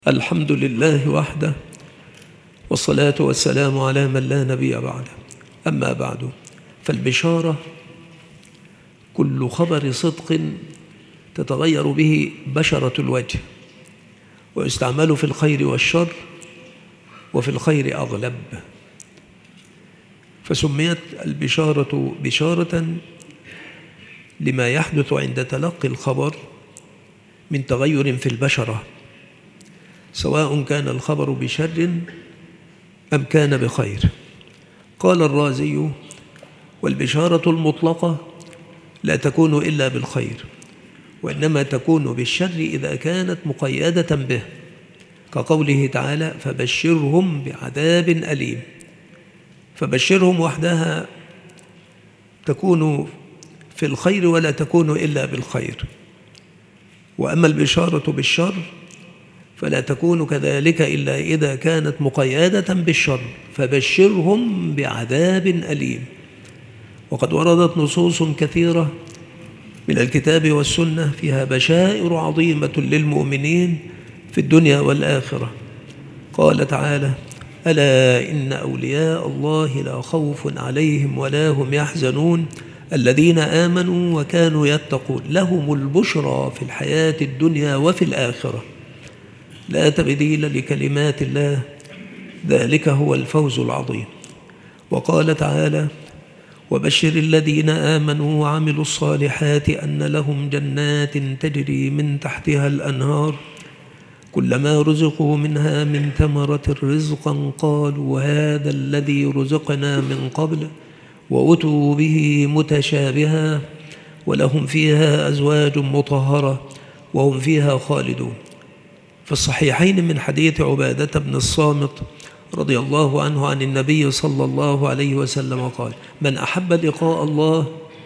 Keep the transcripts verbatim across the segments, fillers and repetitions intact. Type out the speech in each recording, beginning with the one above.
الحمد لله وحده، والصلاة والسلام على من لا نبي بعده. أما بعد، فالبشارة كل خبر صدق تتغير به بشرة الوجه، ويستعمل في الخير والشر، وفي الخير أغلب. فسميت البشارة بشارة لما يحدث عند تلقي الخبر من تغير في البشرة، سواء كان الخبر بشر أم كان بخير. قال الرازي: والبشارة المطلقة لا تكون إلا بالخير، وإنما تكون بالشر إذا كانت مقيدة به، كقوله تعالى: فبشرهم بعذاب أليم. فبشرهم وحدها تكون في الخير ولا تكون إلا بالخير، وأما البشارة بالشر فلا تكون كذلك إلا إذا كانت مقيدة بالشر، فبشرهم بعذاب أليم. وقد وردت نصوص كثيرة من الكتاب والسنة فيها بشائر عظيمة للمؤمنين في الدنيا والآخرة. قال تعالى: ألا إن أولياء الله لا خوف عليهم ولا هم يحزنون الذين آمنوا وكانوا يتقون لهم البشرى في الحياة الدنيا وفي الآخرة لا تبديل لكلمات الله ذلك هو الفوز العظيم. وقال تعالى: وبشر الذين آمنوا وعملوا الصالحات أن لهم جنات تجري من تحتها الأنهار كلما رزقوا منها من ثمرة رزقا قالوا هذا الذي رزقنا من قبل وأتوا به متشابها ولهم فيها أزواج مطهرة وهم فيها خالدون. في الصحيحين من حديث عبادة بن الصامت رضي الله عنه عن النبي صلى الله عليه وسلم قال: من أحب لقاء الله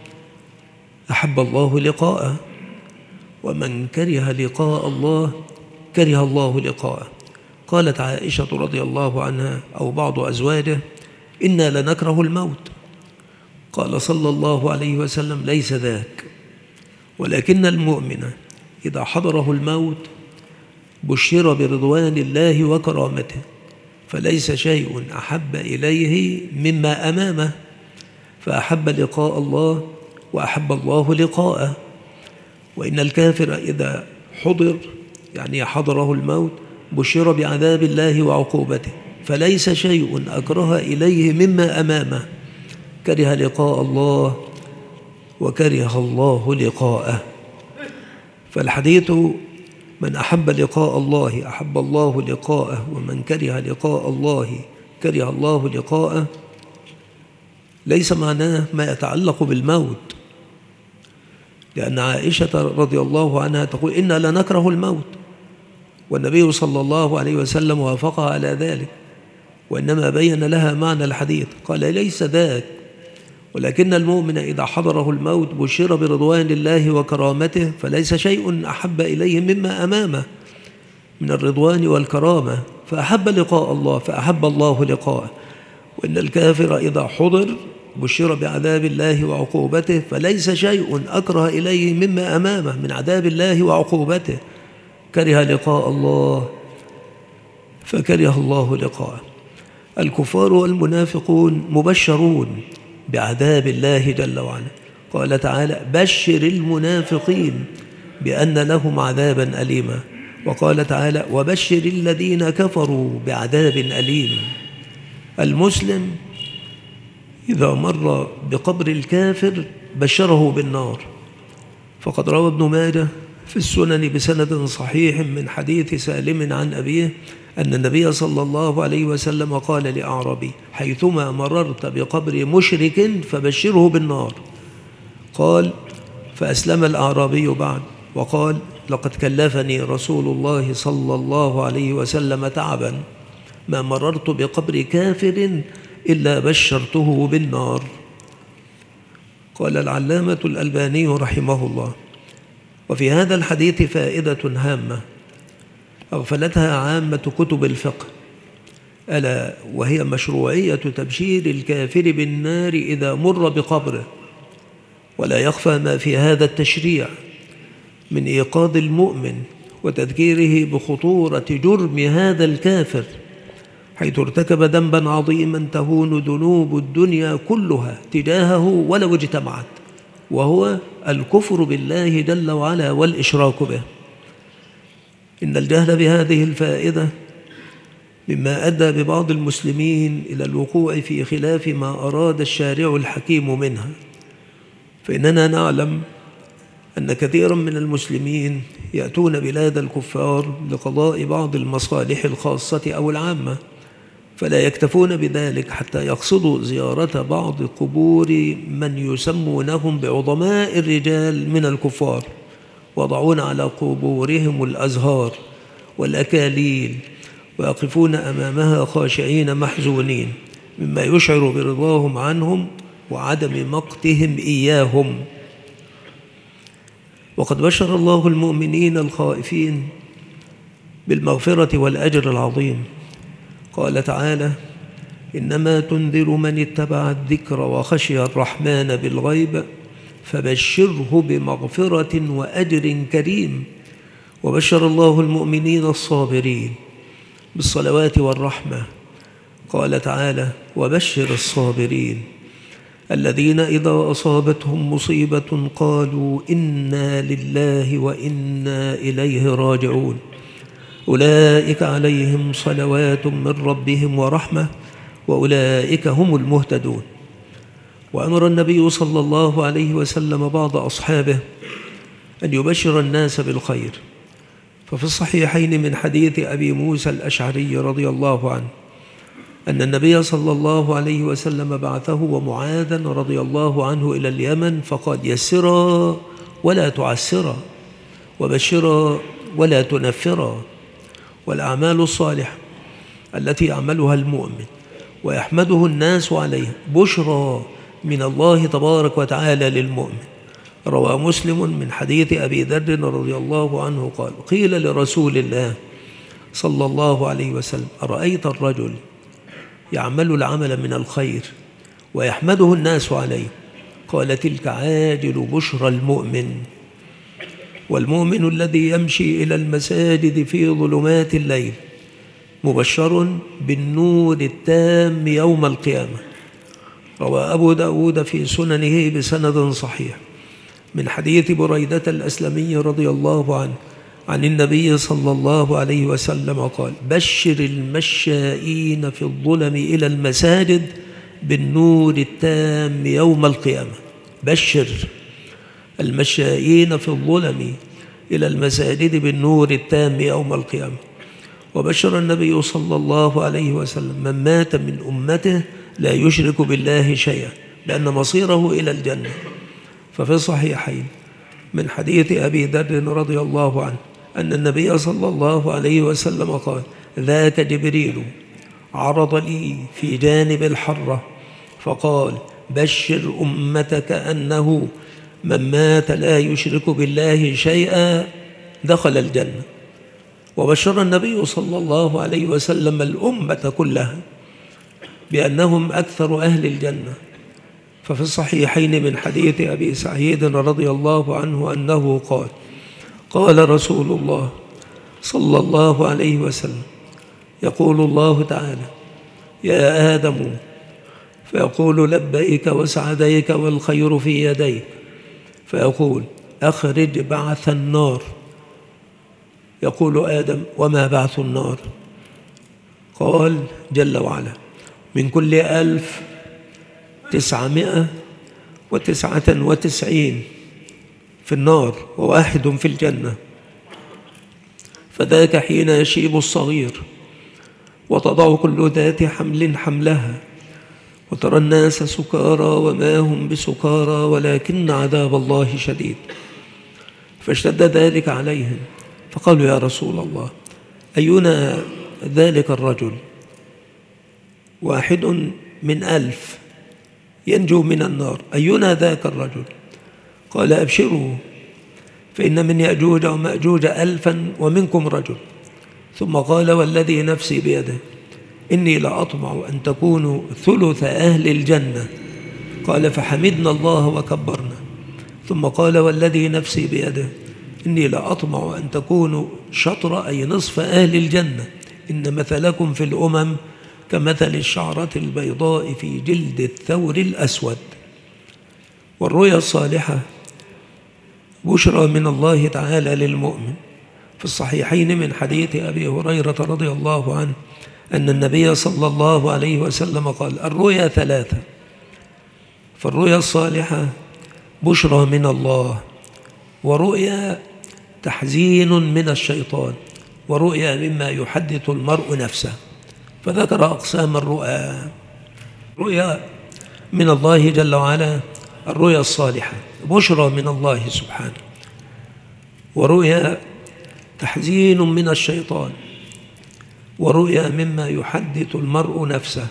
أحب الله لقاءه، ومن كره لقاء الله كره الله لقاءه. قالت عائشة رضي الله عنها أو بعض أزواجه: إنا لنكره الموت. قال صلى الله عليه وسلم: ليس ذاك، ولكن المؤمن إذا حضره الموت بشر برضوان الله وكرامته، فليس شيء أحب إليه مما أمامه، فأحب لقاء الله وأحب الله لقاءه. وإن الكافر إذا حضر يعني حضره الموت بشر بعذاب الله وعقوبته، فليس شيء أكره إليه مما أمامه، كره لقاء الله وكره الله لقاءه. فالحديث: من أحب لقاء الله أحب الله لقاءه، ومن كره لقاء الله كره الله لقاءه، ليس معناه ما يتعلق بالموت، لأن عائشة رضي الله عنها تقول: إنا لنكره الموت، والنبي صلى الله عليه وسلم وافقها على ذلك، وإنما بين لها معنى الحديث. قال: ليس ذاك، ولكن المؤمن إذا حضره الموت بشر برضوان الله وكرامته، فليس شيء أحب إليه مما أمامه من الرضوان والكرامة، فأحب لقاء الله فأحب الله لقاءه. وإن الكافر إذا حضر بشر بعذاب الله وعقوبته، فليس شيء أكره إليه مما أمامه من عذاب الله وعقوبته، كره لقاء الله فكره الله لقاءه. الكفار والمنافقون مبشرون بعذاب الله جل وعلا. قال تعالى: بشر المنافقين بأن لهم عذابا أليما. وقال تعالى: وبشر الذين كفروا بعذاب أليم. المسلم إذا مر بقبر الكافر بشره بالنار. فقد روى ابن ماجه في السنن بسند صحيح من حديث سالم عن أبيه أن النبي صلى الله عليه وسلم قال لأعرابي: حيثما مررت بقبر مشرك فبشره بالنار. قال: فأسلم الأعرابي بعد وقال: لقد كلفني رسول الله صلى الله عليه وسلم تعبا ما مررت بقبر كافر إلا بشرته بالنار. قال العلامة الألباني رحمه الله: وفي هذا الحديث فائدة هامة أغفلتها عامة كتب الفقه، ألا وهي مشروعية تبشير الكافر بالنار إذا مر بقبره. ولا يخفى ما في هذا التشريع من إيقاظ المؤمن وتذكيره بخطورة جرم هذا الكافر حيث ارتكب ذنبا عظيما تهون ذنوب الدنيا كلها تجاهه ولو اجتمعت، وهو الكفر بالله جل وعلا والإشراك به. إن الجهل بهذه الفائدة مما أدى ببعض المسلمين إلى الوقوع في خلاف ما أراد الشارع الحكيم منها، فإننا نعلم أن كثيرا من المسلمين يأتون بلاد الكفار لقضاء بعض المصالح الخاصة أو العامة، فلا يكتفون بذلك حتى يقصدوا زيارة بعض قبور من يسمونهم بعظماء الرجال من الكفار، وضعون على قبورهم الأزهار والأكاليل، ويقفون أمامها خاشعين محزونين، مما يشعر برضاهم عنهم وعدم مقتهم إياهم. وقد بشر الله المؤمنين الخائفين بالمغفرة والأجر العظيم. قال تعالى: إنما تنذر من اتبع الذكر وخشي الرحمن بالغيب فبشره بمغفرة وأجر كريم. وبشر الله المؤمنين الصابرين بالصلوات والرحمة. قال تعالى: وبشر الصابرين الذين إذا أصابتهم مصيبة قالوا إنا لله وإنا إليه راجعون أولئك عليهم صلوات من ربهم ورحمة وأولئك هم المهتدون. وأمر النبي صلى الله عليه وسلم بعض أصحابه أن يبشر الناس بالخير، ففي الصحيحين من حديث أبي موسى الأشعري رضي الله عنه أن النبي صلى الله عليه وسلم بعثه ومعاذا رضي الله عنه إلى اليمن فقال: يسرا ولا تعسرا، وبشرا ولا تنفرا. والأعمال الصالحة التي يعملها المؤمن ويحمده الناس عليها بشرى من الله تبارك وتعالى للمؤمن. روى مسلم من حديث أبي ذر رضي الله عنه قال: قيل لرسول الله صلى الله عليه وسلم: أرأيت الرجل يعمل العمل من الخير ويحمده الناس عليه؟ قال: تلك عاجل بشرى المؤمن. والمؤمن الذي يمشي إلى المساجد في ظلمات الليل مبشر بالنور التام يوم القيامة. روى أبو داود في سننه بسند صحيح من حديث بريدة الأسلمي رضي الله عنه عن النبي صلى الله عليه وسلم قال: بشر المشائين في الظلم إلى المساجد بالنور التام يوم القيامة. بشر المشائين في الظلم إلى المساجد بالنور التام يوم القيامة. وبشر النبي صلى الله عليه وسلم من مات من أمته لا يشرك بالله شيئا لأن مصيره إلى الجنة. ففي الصحيحين من حديث أبي ذر رضي الله عنه أن النبي صلى الله عليه وسلم قال: ذاك جبريل عرض لي في جانب الحرة فقال: بشر أمتك أنه من مات لا يشرك بالله شيئا دخل الجنة. وبشر النبي صلى الله عليه وسلم الأمة كلها بأنهم أكثر أهل الجنة. ففي الصحيحين من حديث أبي سعيد رضي الله عنه أنه قال: قال رسول الله صلى الله عليه وسلم: يقول الله تعالى: يا آدم، فيقول: لبيك وسعديك والخير في يديك، فيقول: أخرج بعث النار. يقول آدم: وما بعث النار؟ قال جل وعلا: من كل ألف تسعمائة وتسعة وتسعين في النار وواحد في الجنة. فذاك حين يشيب الصغير وتضع كل ذات حمل حملها وترى الناس سكارى وما هم بسكارى ولكن عذاب الله شديد. فاشتد ذلك عليهم فقالوا: يا رسول الله، أينا ذلك الرجل؟ واحد من ألف ينجو من النار، أينا ذاك الرجل؟ قال: أبشروا، فإن من يأجوج ومأجوج ألفا ومنكم رجل. ثم قال: والذي نفسي بيده إني لأطمع أن تكونوا ثلث أهل الجنة. قال: فحمدنا الله وكبرنا. ثم قال: والذي نفسي بيده إني لأطمع أن تكونوا شطر أي نصف أهل الجنة، إن مثلكم في الأمم كمثل الشعرة البيضاء في جلد الثور الأسود. والرؤيا الصالحة بشرى من الله تعالى للمؤمن. في الصحيحين من حديث أبي هريرة رضي الله عنه أن النبي صلى الله عليه وسلم قال: الرؤيا ثلاثة، فالرؤيا الصالحة بشرى من الله، ورؤيا تحزين من الشيطان، ورؤيا مما يحدث المرء نفسه. فذكر أقسام الرؤى: رؤيا من الله جل وعلا الرؤيا الصالحة بشرى من الله سبحانه، ورؤيا تحزين من الشيطان، ورؤيا مما يحدث المرء نفسه.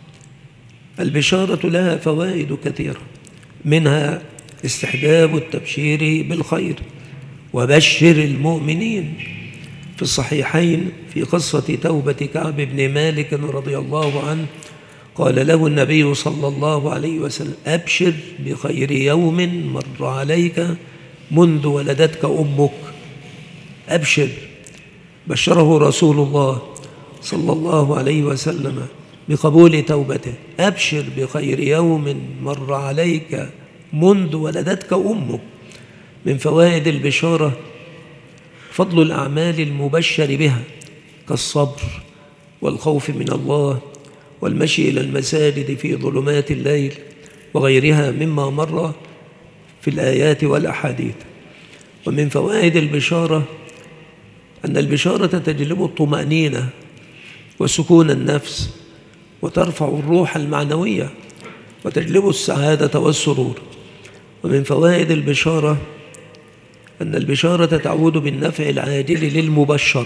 البشارة لها فوائد كثيرة، منها استحباب التبشير بالخير: وبشر المؤمنين. في الصحيحين في قصة توبة كعب بن مالك رضي الله عنه قال له النبي صلى الله عليه وسلم: أبشر بخير يوم مر عليك منذ ولدتك أمك. أبشر، بشره رسول الله صلى الله عليه وسلم بقبول توبته. أبشر بخير يوم مر عليك منذ ولدتك أمك. من فوائد البشارة فضل الأعمال المبشر بها كالصبر والخوف من الله والمشي إلى المساجد في ظلمات الليل وغيرها مما مر في الآيات والأحاديث. ومن فوائد البشارة أن البشارة تجلب الطمأنينة وسكون النفس، وترفع الروح المعنوية، وتجلب السعادة والسرور. ومن فوائد البشارة أن البشارة تعود بالنفع العاجل للمبشر،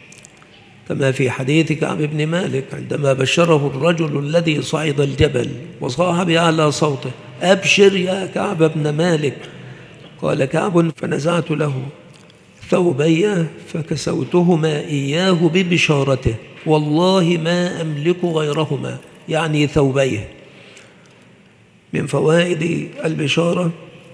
كما في حديث كعب بن مالك عندما بشره الرجل الذي صعد الجبل وصاح بأعلى صوته: أبشر يا كعب بن مالك. قال كعب: فنزعت له ثوبي فكسوتهما إياه ببشارته، والله ما أملك غيرهما، يعني ثوبيه. من فوائد البشارة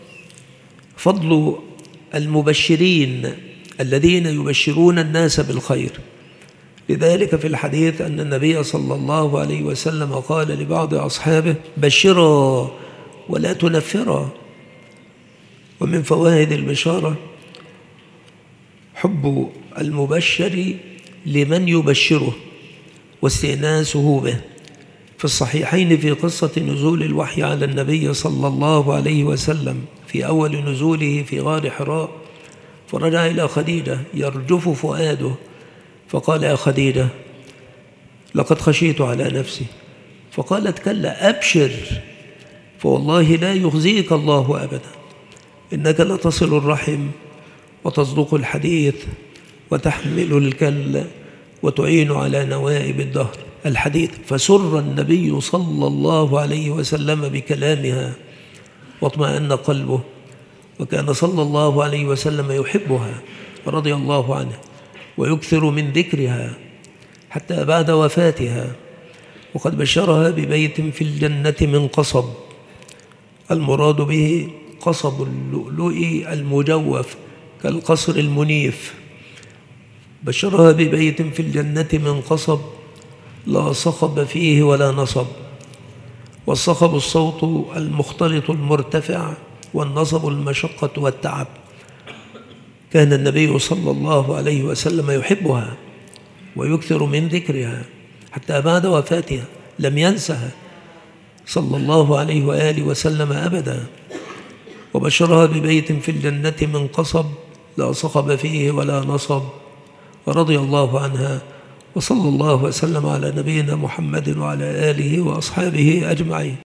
فضل المبشرين الذين يبشرون الناس بالخير. لذلك في الحديث أن النبي صلى الله عليه وسلم قال لبعض أصحابه: بشرا ولا تنفرا. ومن فوائد البشارة حب المبشر لمن يبشره واستئناسه به. في الصحيحين في قصة نزول الوحي على النبي صلى الله عليه وسلم في أول نزوله في غار حراء، فرجع إلى خديجة يرجف فؤاده فقال: يا خديجة لقد خشيت على نفسي. فقالت: كلا، أبشر، فوالله لا يخزيك الله أبدا، إنك لتصل الرحم وتصدق الحديث وتحمل الكل وتعين على نوائب الدهر. الحديث. فسر النبي صلى الله عليه وسلم بكلامها واطمأن قلبه، وكان صلى الله عليه وسلم يحبها رضي الله عنه ويكثر من ذكرها حتى بعد وفاتها. وقد بشرها ببيت في الجنة من قصب، المراد به قصب اللؤلؤ المجوف كالقصر المنيف. بشرها ببيت في الجنة من قصب لا صخب فيه ولا نصب. والصخب الصوت المختلط المرتفع، والنصب المشقة والتعب. كان النبي صلى الله عليه وسلم يحبها ويكثر من ذكرها حتى بعد وفاتها لم ينسها صلى الله عليه وآله وسلم أبدا. وبشرها ببيت في الجنة من قصب لا صخب فيه ولا نصب، رضي الله عنها. وصلى الله وسلم على نبينا محمد وعلى آله وأصحابه أجمعين.